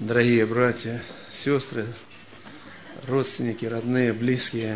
Дорогие братья, сестры, родственники, родные, близкие,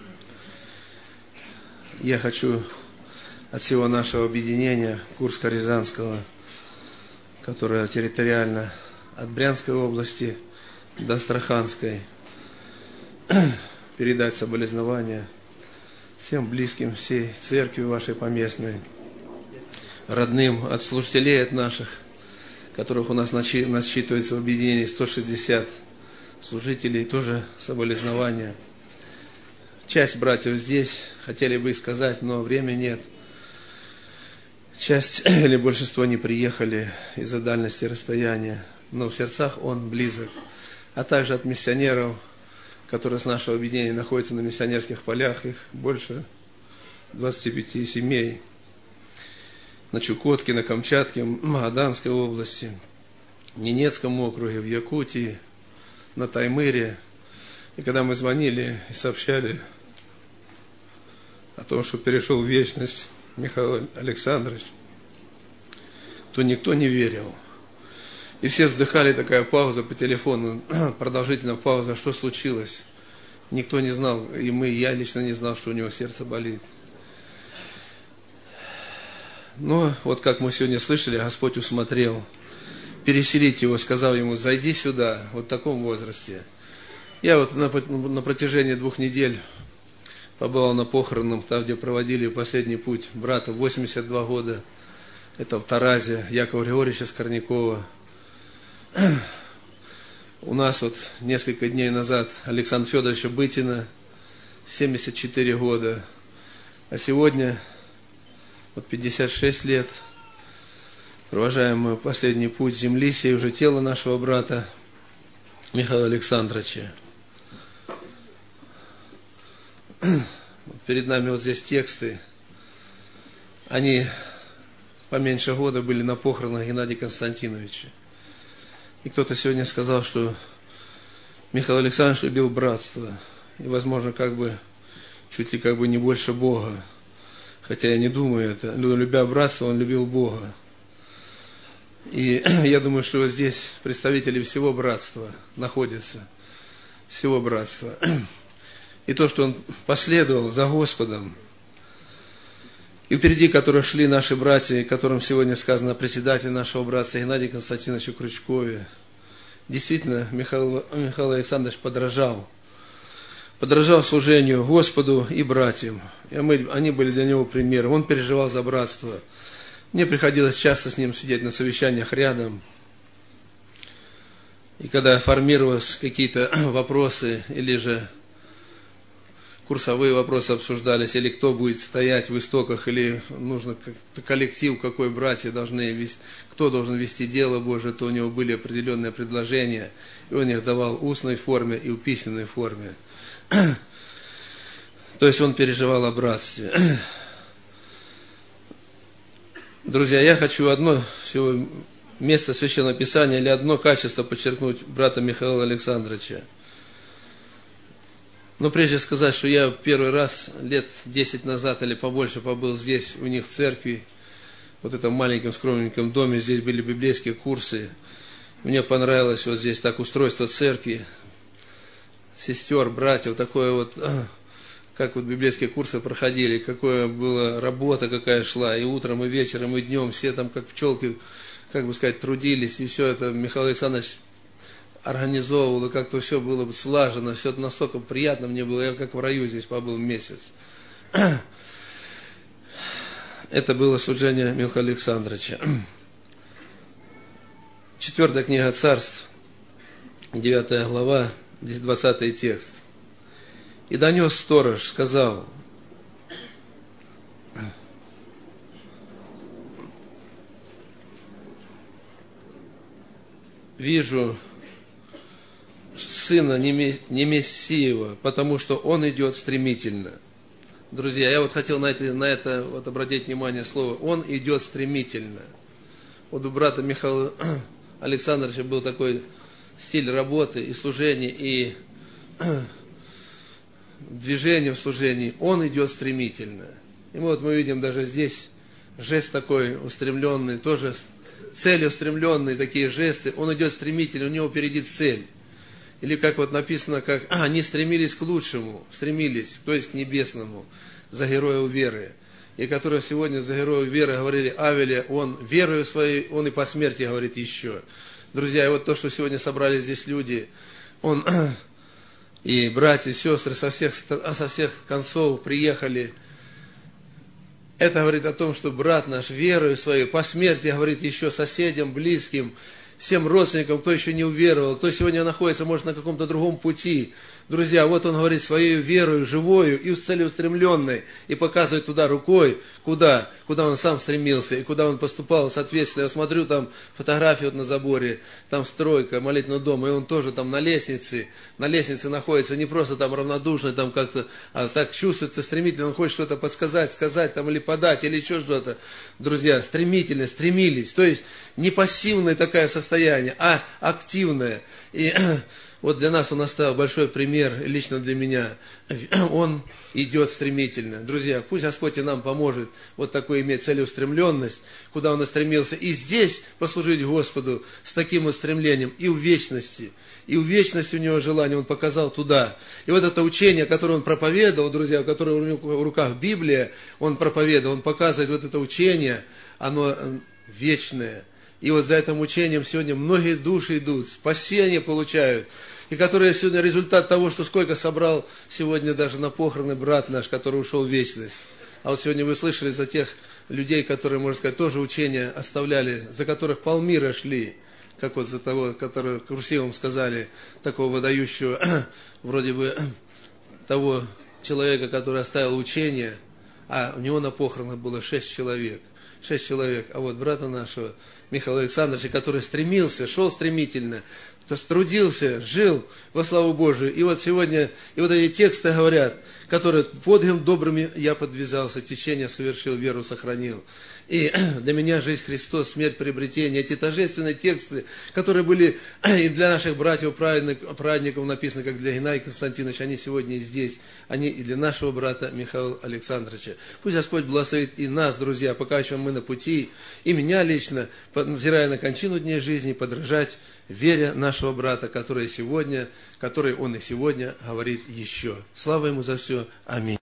я хочу от всего нашего объединения Курско-Рязанского, которое территориально от Брянской области до Астраханской, передать соболезнования всем близким, всей церкви вашей поместной, родным от служителей от наших, которых у нас насчитывается в объединении 160 служителей, тоже соболезнования. Часть братьев здесь, хотели бы и сказать, но времени нет. Часть или большинство не приехали из-за дальности расстояния, но в сердцах он близок. А также от миссионеров, которые с нашего объединения находятся на миссионерских полях, их больше 25 семей. На Чукотке, на Камчатке, в Магаданской области, в Ненецком округе, в Якутии, на Таймыре. И когда мы звонили и сообщали о том, что перешел в вечность Михаил Александрович, то никто не верил. И все вздыхали, такая пауза по телефону, продолжительная пауза, что случилось. Никто не знал, и я лично не знал, что у него сердце болит. Но вот как мы сегодня слышали, Господь усмотрел переселить его, сказал ему: зайди сюда, вот в таком возрасте. Я вот на протяжении 2 недель побывал на похоронах, там, где проводили последний путь брата, 82 года. Это в Таразе, Якова Григорьевича Скорнякова. У нас вот несколько дней назад Александра Федоровича Бытина, 74 года. А сегодня, вот 56 лет, провожаем мы последний путь земли, сей уже тело нашего брата Михаила Александровича. Перед нами вот здесь тексты. Они поменьше года были на похоронах Геннадия Константиновича. И кто-то сегодня сказал, что Михаил Александрович любил братство. И, возможно, чуть ли не больше Бога. Хотя я не думаю это. Но любя братство, он любил Бога. И я думаю, что вот здесь представители всего братства находятся. Всего братства. И то, что он последовал за Господом. И впереди которых шли наши братья, которым сегодня сказано председатель нашего братства Геннадий Константинович Крючкове. Действительно, Михаил Александрович подражал служению Господу и братьям. И они были для него примером. Он переживал за братство. Мне приходилось часто с ним сидеть на совещаниях рядом. И когда формировались какие-то вопросы, или же курсовые вопросы обсуждались, или кто будет стоять в истоках, или нужно коллектив, какой братья должны вести, кто должен вести дело Божие, то у него были определенные предложения, и он их давал в устной форме и в письменной форме. То есть он переживал о братстве. Друзья, я хочу одно всего место Священного Писания или одно качество подчеркнуть брата Михаила Александровича. Но прежде сказать, что я первый раз лет 10 назад или побольше побыл здесь, у них в церкви, вот в этом маленьком скромненьком доме, здесь были библейские курсы. Мне понравилось вот здесь так устройство церкви, сестер, братьев, такое вот, как вот библейские курсы проходили, какая была работа, какая шла, и утром, и вечером, и днем, все там как пчелки, трудились, и все это Михаил Александрович организовывал, и как-то все было слажено, все это настолько приятно мне было, я как в раю здесь побыл месяц. Это было служение Михаила Александровича. 4 книга Царств, 9 глава, здесь 20 текст. «И донес сторож, сказал: вижу сына Немесиева, потому что он идет стремительно». Друзья, я вот хотел на это обратить внимание слово. Он идет стремительно. Вот у брата Михаила Александровича был такой стиль работы и служения, и движения в служении. Он идет стремительно. И мы видим даже здесь жест такой устремленный, тоже целеустремленные такие жесты, он идет стремительно, у него впереди цель. Или как вот написано, как они стремились к лучшему, стремились, то есть к небесному, за героев веры. И которые сегодня за героев веры говорили Авеля, он верою своей, он и по смерти говорит еще. Друзья, и вот то, что сегодня собрались здесь люди, он и братья, и сестры со всех концов приехали. Это говорит о том, что брат наш верою своей по смерти говорит еще соседям, близким, всем родственникам, кто еще не уверовал, кто сегодня находится, может, на каком-то другом пути. Друзья, вот он говорит своей верою, живою и целеустремленной, и показывает туда рукой, куда он сам стремился, и куда он поступал, соответственно. Я смотрю, там фотографии вот на заборе, там стройка, молитвенный дом, и он тоже там на лестнице находится, не просто там равнодушный, там как-то, а так чувствуется стремительно, он хочет что-то подсказать, сказать, там, или подать, или еще что-то. Друзья, стремительно, стремились, то есть не пассивное такое состояние, а активное. И вот для нас он оставил большой пример, лично для меня. Он идет стремительно. Друзья, пусть Господь и нам поможет вот такой иметь целеустремленность, куда он устремился. И здесь послужить Господу с таким вот стремлением. И в вечности. И в вечности у него желание, он показал туда. И вот это учение, которое он проповедовал, друзья, которое у него в руках Библия, он проповедовал, он показывает вот это учение, оно вечное. И вот за этим учением сегодня многие души идут, спасение получают. И которые сегодня результат того, что сколько собрал сегодня даже на похороны брат наш, который ушел в вечность. А вот сегодня вы слышали за тех людей, которые, можно сказать, тоже учения оставляли, за которых полмира шли. Как вот за того, который курсивом сказали, такого выдающего, вроде бы, того человека, который оставил учение, а у него на похоронах было 6 человек. 6 человек. А вот брата нашего, Михаила Александровича, который стремился, шел стремительно, трудился, жил во славу Божию. И вот сегодня, и вот эти тексты говорят, которые подвигом добрым я подвязался, течение совершил, веру сохранил. И для меня жизнь Христос, смерть приобретение. Эти торжественные тексты, которые были и для наших братьев-праведников написаны, как для Геннадия Константиновича, они сегодня и здесь. Они и для нашего брата Михаила Александровича. Пусть Господь благословит и нас, друзья, пока еще мы на пути, и меня лично, взирая на кончину дней жизни, подражать вере нашего брата, который он и сегодня говорит еще. Слава ему за все. Аминь.